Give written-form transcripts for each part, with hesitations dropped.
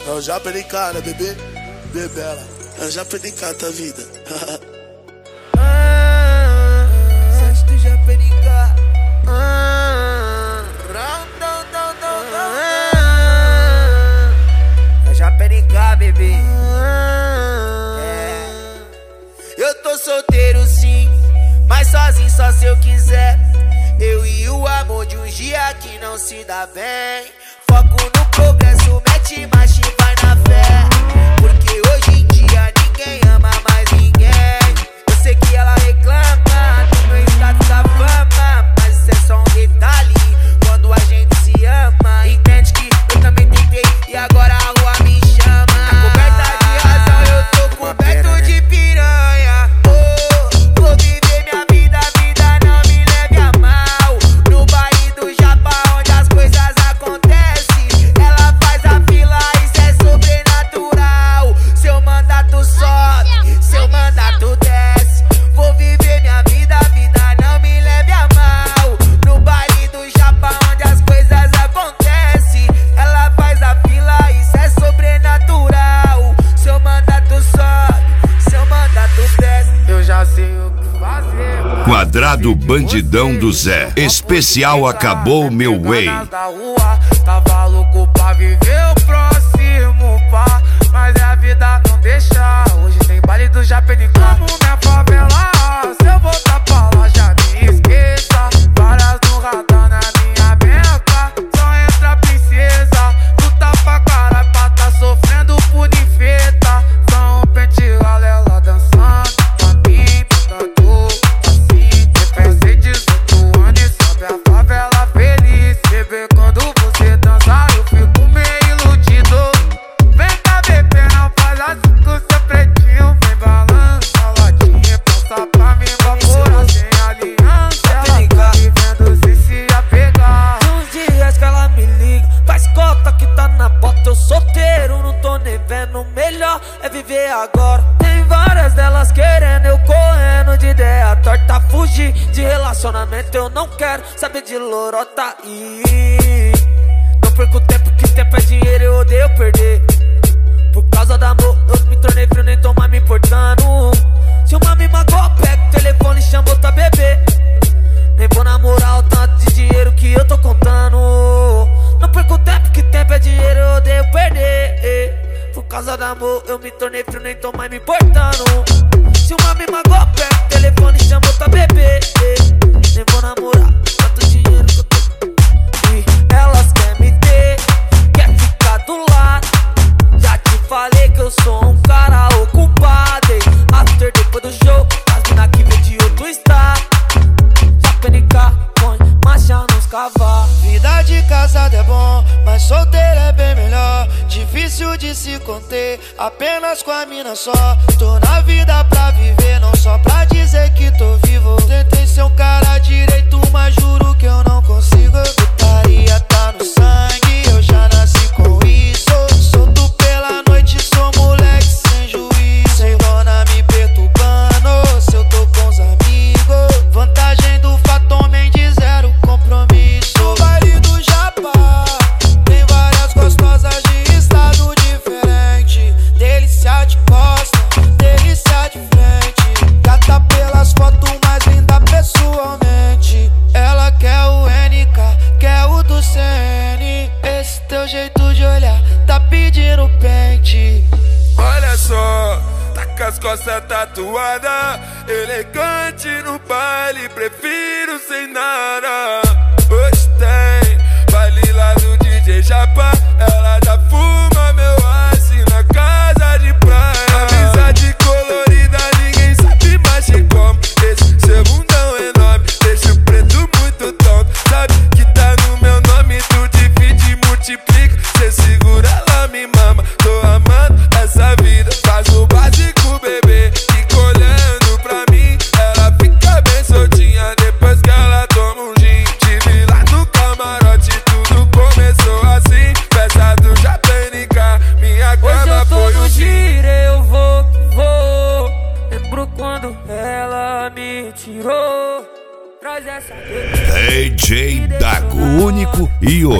É o Japerica, né, bebê? Bebela. É o Japerica, tua vida. Sete do Japerica. É o Japerica, bebê. Eu tô solteiro sim, mas sozinho só se eu quiser. Eu e o amor de um dia que não se dá bem. Foco no progresso, mete marcha e vai na fé. Porque hoje em dia ninguém ama mais ninguém. Eu sei que ela reclama do meu status da fama, mas isso é só um detalhe quando a gente se ama. Entende que eu também tentei e agora a rua me chama. Tá coberta de razão, eu tô coberto de piranha. Oh, vou viver minha vida, a vida não me leve a mal. No baile do Japa onde as coisas acontecem, ela faz a fila, isso é sobrenatural. Seu mandato sobe, seu mandato desce. Vou viver minha vida, a vida não me leve a mal. No baile do Japa onde as coisas acontecem, ela faz a fila, isso é sobrenatural. Seu mandato sobe, seu mandato desce. Eu já sei o que fazer. Quadrado Bandidão do Zé. Especial Acabou Meu Way. Tava louco pra viver o próximo pá, mas a vida não deixa. Hoje tem baile do Japerica. Amo minha favela, se eu voltar pra lá já me esqueça. Várias no radar na minha beca, só entra princesa. Tu tá pra caralho pra tá sofrendo por infeta. Só um pente ela dançando pra mim, cantando assim. Pensei 18 anos e sobe a favela feliz. Bebê, quando você dança eu fico meio iludido. Vem cá, bebê, não faz assim com seu pretinho. Vem balança a latinha, passa pra mim, vapora sem aliança. Ela tá vivendo sem se apegar. Uns dias que ela me liga, faz cota que tá na bota. Eu solteiro, não tô nem vendo. Melhor é viver agora. Tem várias delas querendo, eu correndo de ideia torta. Fugir de relacionamento, eu não quero saber de lorota. E não perco tempo, que tempo é dinheiro, eu odeio perder. Por causa do amor, eu me tornei frio, nem tô mais me importando. Se uma me magoa, pega o telefone e chama outra bebê. Nem vou namorar o tanto de dinheiro que eu tô contando. Não perco tempo, que tempo é dinheiro, eu odeio perder. Por causa do amor, eu me tornei frio, nem tô mais me importando. Se uma me magoa, pega o telefone e chama outra bebê. Nem vou namorar tanto dinheiro que eu tô. E elas querem me ter, quer ficar do lado. Já te falei que eu sou um cara ocupado, hein? After depois do show, as mina que vem de outro estado. Japerica, põe marcha nos cavalos. Vida de casado é bom, mas solteiro é bem melhor. Difícil de se conter, apenas com a mina só. Tô na vida pra viver, não só pra dizer que tô vivo. Tentei ser um cara direito, mas juro que eu não consigo. Putaria tá no sangue, eu já nasci com isso. Solto pela noite, sou moleque sem juízo. Sem dona me perturbando, se eu tô com os amigos. Vantagem do Fatomem de zero compromisso. No baile do Japa tem várias gostosas de estado diferente. Delícia de costa, delícia de frente. Gata pelas fotos, mais linda pessoalmente. Ela quer o NK, quer o do CN. Esse teu jeito de olhar tá pedindo pente. Olha só, tá com as costas tatuadas, elegante no baile, prefiro sem nada. Hoje tem baile lá do DJ Japa, ela já fuma meu ice na casa de praia. Amizade colorida, ninguém sabe mais como. Esse seu bundão enorme, deixa o preto muito tonto. Sabe que tá no meu nome, tu divide e multiplica. Cê segura, ela me mama, tô amando essa vida. Faz o básico, bebê, fica olhando pra mim. Ela fica bem soltinha depois que ela toma um gin.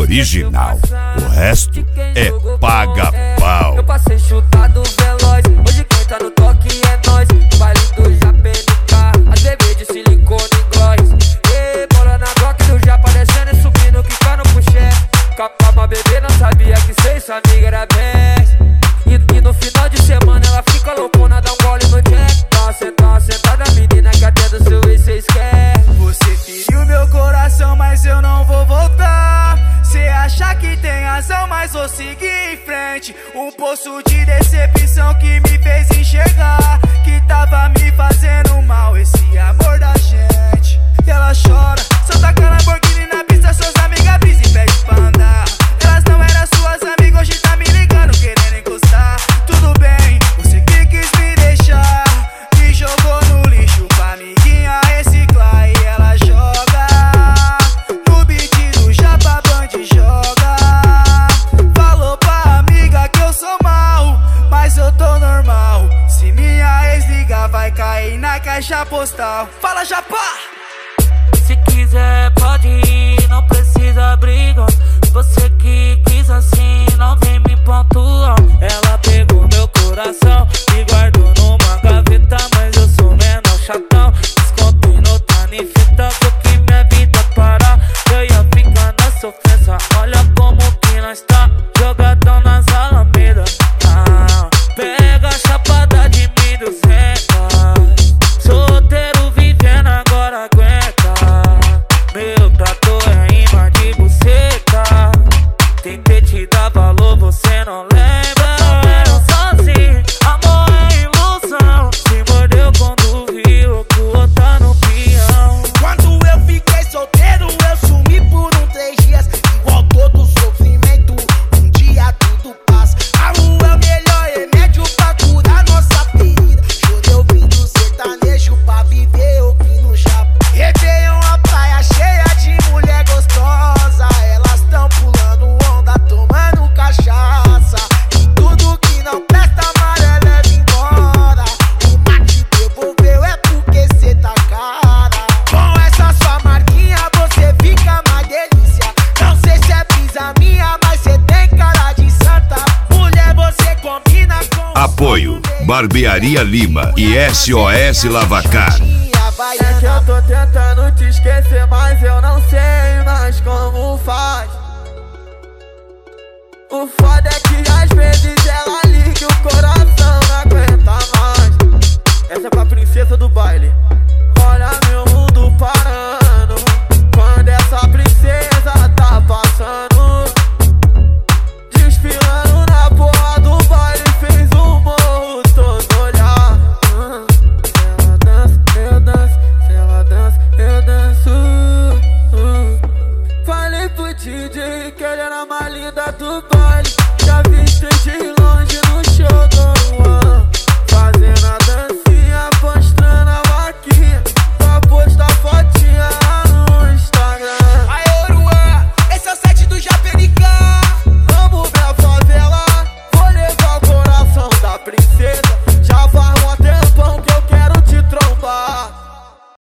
original. O resto é paga-pau. Eu passei chutado veloz, hoje quem tá no toque é nós. Baile do JPNK, as bebês de silicone e gloss. E bola na block do Japa descendo e subindo, quicando pro chefe. Capa pra beber, não sabia que cê sua amiga era best. E no final de semana ela fica loucona, dá um gole no jack. Tá sentada menina que até do seu ex cê esquece. Você feriu meu coração, mas eu não vou voltar. Cê acha que tem razão, mas vou seguir em frente. Um poço de decepção que me fez enxergar que tava me fazendo mal esse amor da gente. E ela chora, só taca Lamborghini na pista, suas amigas brisa e pede pra andar. Elas não eram suas amigas, hoje tá me ligando, querendo encostar. Tudo bem, você que quis me deixar, me jogou no lixo pra amiguinha reciclar. E ela joga no beat do Japa Band, joga. Falou pra amiga que eu sou mal, mas eu tô normal. Se minha ex ligar, vai cair na caixa postal. Fala, Japa! Se quiser pode ir, não precisa briga. Você que quis assim, não vem me pontuar. Ela pegou meu coração e guardou numa gaveta, mas eu sou menor chatão. Descontei no tanifeta, porque minha vida parar. Eu ia ficar na sofrência, olha como que nós tá. Jogadão nas alamedas, pega a chapada de 1.200. Solteiro vivendo agora aguenta. Meu trator é imã de buceta. Tentei te dar valor, você não lembra. Solteiro sozinho, amor é ilusão. Se mordeu quando viu que o outro tá no peão. Quando eu fiquei solteiro, eu sumi por 3 dias. Igual todo sofrimento, um dia tudo passa. A rua é o melhor remédio pra curar nossa ferida. Chorei ouvindo sertanejo pra viver ouvindo Japa. Réveillon a praia cheia de mulher gostosa. Elas tão pulando onda, tomando cachaça. E tudo que não presta, amarelo leva embora. O mate devolveu é porque cê tá cara. Com essa sua marquinha você fica mais delícia. Não sei se é brisa minha, mas cê tem cara de santa. Mulher, você combina com Apoio Barbearia Lima e SOS Lavacar. É que eu tô tentando te esquecer, mas eu não sei mais como faz. O foda é que às vezes ela liga e o coração não aguenta mais. Essa é pra princesa do baile.